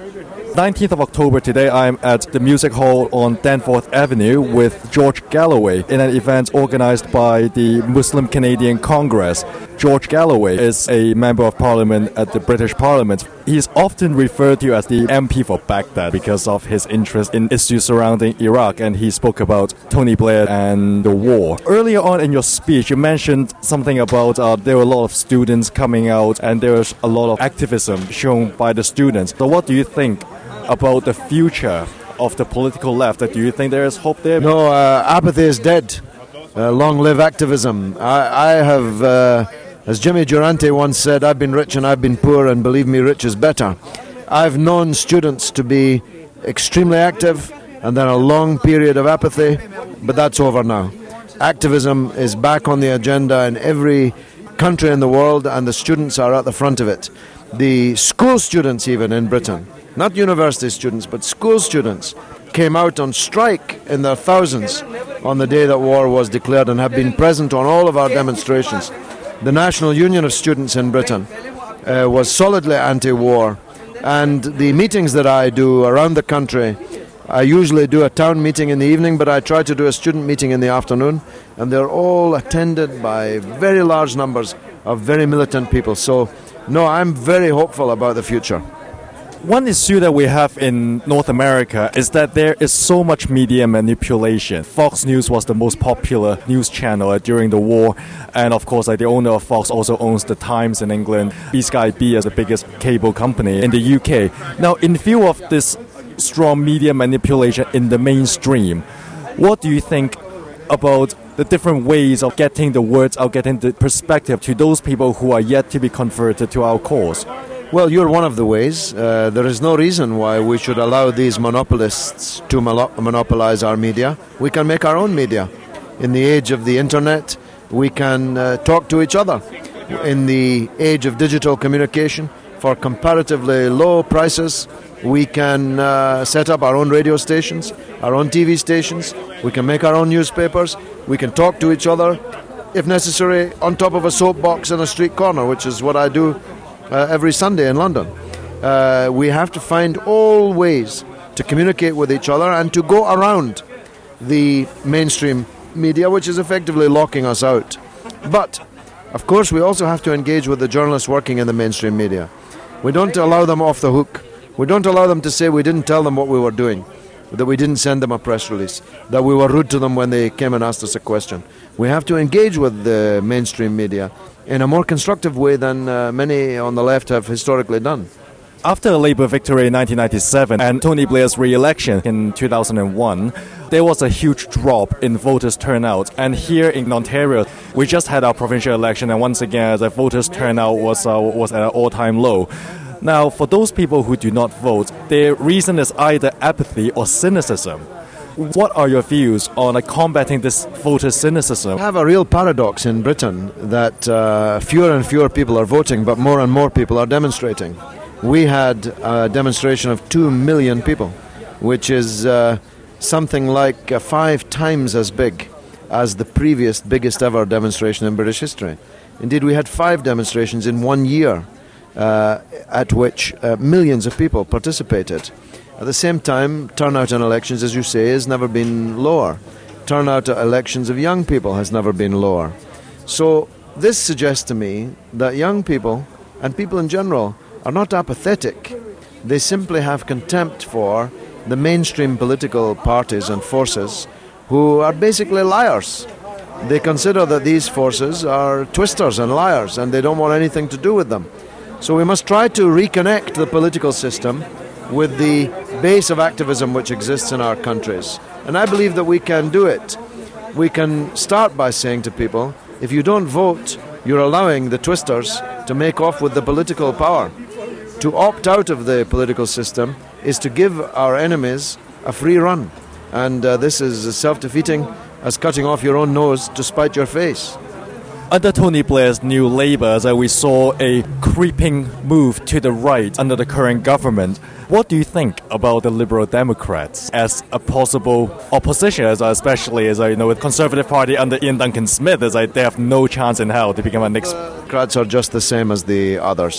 19th of October today, I'm at the Music Hall on Danforth Avenue with George Galloway in an event organized by the Muslim Canadian Congress. George Galloway is a Member of Parliament at the British Parliament. He's often referred to as the MP for Baghdad because of his interest in issues surrounding Iraq, and he spoke about Tony Blair and the war. Earlier on in your speech, you mentioned something about there were a lot of students coming out and there was a lot of activism shown by the students. So what do you think about the future of the political left? Do you think there is hope there? No, apathy is dead. Long live activism. I have, as Jimmy Durante once said, I've been rich and I've been poor, and believe me, rich is better. I've known students to be extremely active and then a long period of apathy, but that's over now. Activism is back on the agenda in every country in the world, and the students are at the front of it. The school students even in Britain, not university students, but school students, came out on strike in their thousands on the day that war was declared and have been present on all of our demonstrations. The National Union of Students in Britain was solidly anti-war, and the meetings that I do around the country, I usually do a town meeting in the evening, but I try to do a student meeting in the afternoon, and they're all attended by very large numbers of very militant people. So, no, I'm very hopeful about the future. One issue that we have in North America is that there is so much media manipulation. Fox News was the most popular news channel during the war, and of course the owner of Fox also owns the Times in England. Sky B is the biggest cable company in the UK. Now, in view of this strong media manipulation in the mainstream, what do you think about the different ways of getting the words out, getting the perspective to those people who are yet to be converted to our cause? Well, you're one of the ways. There is no reason why we should allow these monopolists to monopolize our media. We can make our own media. In the age of the internet, we can talk to each other. In the age of digital communication, for comparatively low prices, we can set up our own radio stations, our own TV stations. We can make our own newspapers. We can talk to each other, if necessary, on top of a soapbox in a street corner, which is what I do every Sunday in London. We have to find all ways to communicate with each other and to go around the mainstream media, which is effectively locking us out. But, of course, we also have to engage with the journalists working in the mainstream media. We don't allow them off the hook. We don't allow them to say we didn't tell them what we were doing, that we didn't send them a press release, that we were rude to them when they came and asked us a question. We have to engage with the mainstream media in a more constructive way than many on the left have historically done. After the Labour victory in 1997 and Tony Blair's re-election in 2001, there was a huge drop in voters' turnout. And here in Ontario, we just had our provincial election, and once again, the voters' turnout was at an all-time low. Now, for those people who do not vote, their reason is either apathy or cynicism. What are your views on combating this voter cynicism? We have a real paradox in Britain that fewer and fewer people are voting, but more and more people are demonstrating. We had a demonstration of 2 million people, which is something like 5 times as big as the previous biggest ever demonstration in British history. Indeed, we had 5 demonstrations in 1 year at which millions of people participated. At the same time, turnout in elections, as you say, has never been lower. Turnout at elections of young people has never been lower. So this suggests to me that young people, and people in general, are not apathetic. They simply have contempt for the mainstream political parties and forces who are basically liars. They consider that these forces are twisters and liars, and they don't want anything to do with them. So we must try to reconnect the political system with the base of activism which exists in our countries. And I believe that we can do it. We can start by saying to people, if you don't vote, you're allowing the twisters to make off with the political power. To opt out of the political system is to give our enemies a free run. And this is as self-defeating as cutting off your own nose to spite your face. Under Tony Blair's new Labour, we saw a creeping move to the right under the current government. What do you think about the Liberal Democrats as a possible opposition, especially as the Conservative Party under Ian Duncan Smith, they have no chance in hell to become a next... Democrats are just the same as the others.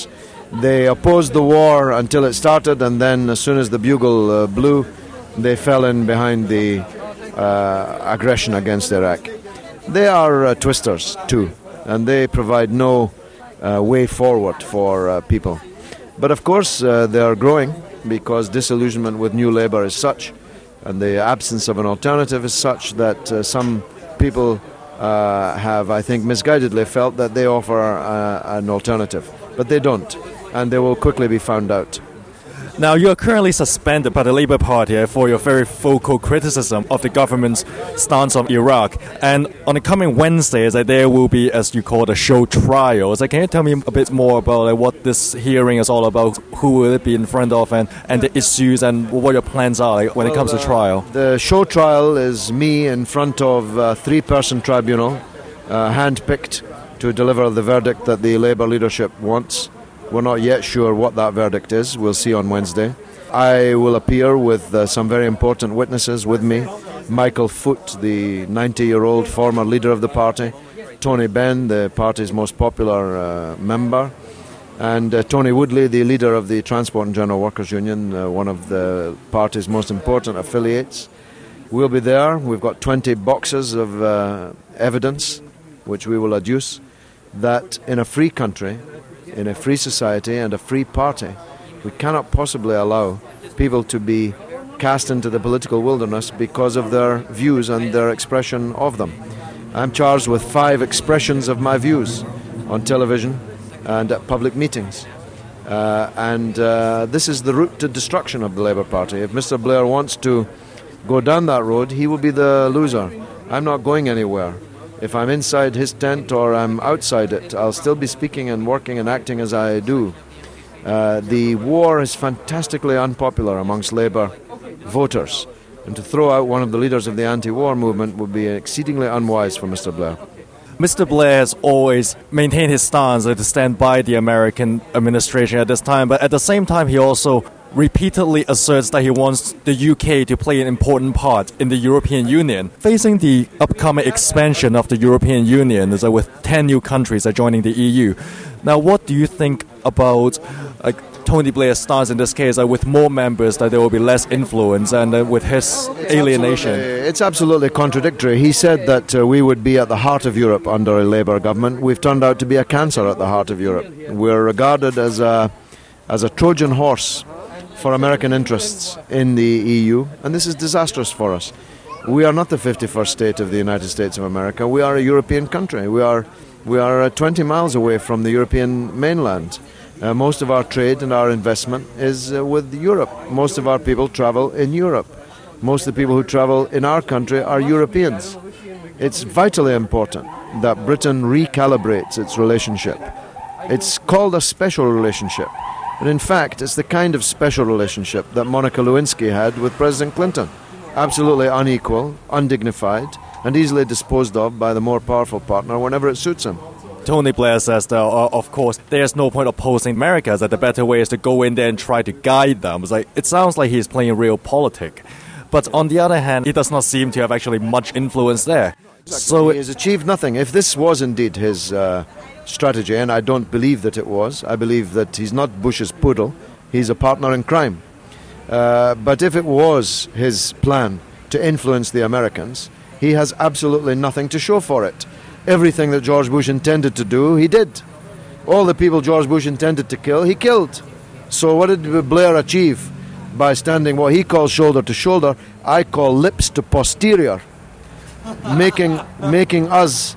They opposed the war until it started, and then as soon as the bugle blew, they fell in behind the aggression against Iraq. They are twisters too, and they provide no way forward for people. But of course they are growing, because disillusionment with New Labour is such, and the absence of an alternative is such, that some people have, I think, misguidedly felt that they offer an alternative. But they don't, and they will quickly be found out. Now, you are currently suspended by the Labour Party for your very vocal criticism of the government's stance on Iraq. And on the coming Wednesdays, there will be, as you call it, a show trial. So can you tell me a bit more about what this hearing is all about? Who will it be in front of, and the issues, and what your plans are when it comes to trial? The show trial is me in front of a three-person tribunal, hand-picked to deliver the verdict that the Labour leadership wants. We're not yet sure what that verdict is. We'll see on Wednesday. I will appear with some very important witnesses with me. Michael Foot, the 90-year-old former leader of the party. Tony Benn, the party's most popular member. And Tony Woodley, the leader of the Transport and General Workers Union, one of the party's most important affiliates. We'll be there. We've got 20 boxes of evidence, which we will adduce, that in a free country, in a free society and a free party, we cannot possibly allow people to be cast into the political wilderness because of their views and their expression of them. I'm charged with 5 expressions of my views on television and at public meetings. This is the route to destruction of the Labour Party. If Mr. Blair wants to go down that road, he will be the loser. I'm not going anywhere. If I'm inside his tent or I'm outside it, I'll still be speaking and working and acting as I do. The war is fantastically unpopular amongst Labour voters, and to throw out one of the leaders of the anti-war movement would be exceedingly unwise for Mr. Blair. Mr. Blair has always maintained his stance to stand by the American administration at this time, but at the same time he also repeatedly asserts that he wants the UK to play an important part in the European Union. Facing the upcoming expansion of the European Union, with 10 new countries joining the EU. Now, what do you think about Tony Blair's stance in this case, with more members, that there will be less influence, and with his alienation? It's absolutely contradictory. He said that we would be at the heart of Europe under a Labour government. We've turned out to be a cancer at the heart of Europe. We're regarded as a Trojan horse for American interests in the EU, and this is disastrous for us. We are not the 51st state of the United States of America. We are a European country. We are 20 miles away from the European mainland. Most of our trade and our investment is with Europe. Most of our people travel in Europe. Most of the people who travel in our country are Europeans. It's vitally important that Britain recalibrates its relationship. It's called a special relationship. But in fact, it's the kind of special relationship that Monica Lewinsky had with President Clinton. Absolutely unequal, undignified, and easily disposed of by the more powerful partner whenever it suits him. Tony Blair says that, of course, there's no point opposing America, that the better way is to go in there and try to guide them. It sounds like he's playing realpolitik. But on the other hand, he does not seem to have actually much influence there. So he has achieved nothing. If this was indeed his strategy, and I don't believe that it was, I believe that he's not Bush's poodle, he's a partner in crime. But if it was his plan to influence the Americans, he has absolutely nothing to show for it. Everything that George Bush intended to do, he did. All the people George Bush intended to kill, he killed. So what did Blair achieve by standing what he calls shoulder to shoulder? I call lips to posterior, making us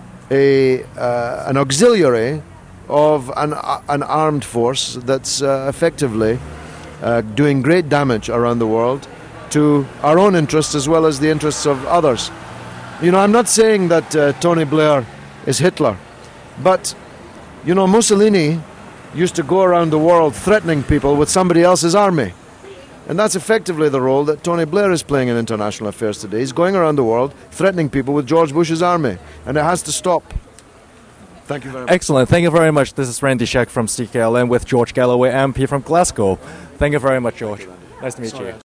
an auxiliary of an armed force that's effectively doing great damage around the world to our own interests as well as the interests of others. You know, I'm not saying that Tony Blair is Hitler, but, you know, Mussolini used to go around the world threatening people with somebody else's army. And that's effectively the role that Tony Blair is playing in international affairs today. He's going around the world threatening people with George Bush's army, and it has to stop. Thank you very much. Excellent. Thank you very much. This is Randy Sheck from CKLN with George Galloway, MP from Glasgow. Thank you very much, George. Nice to meet you.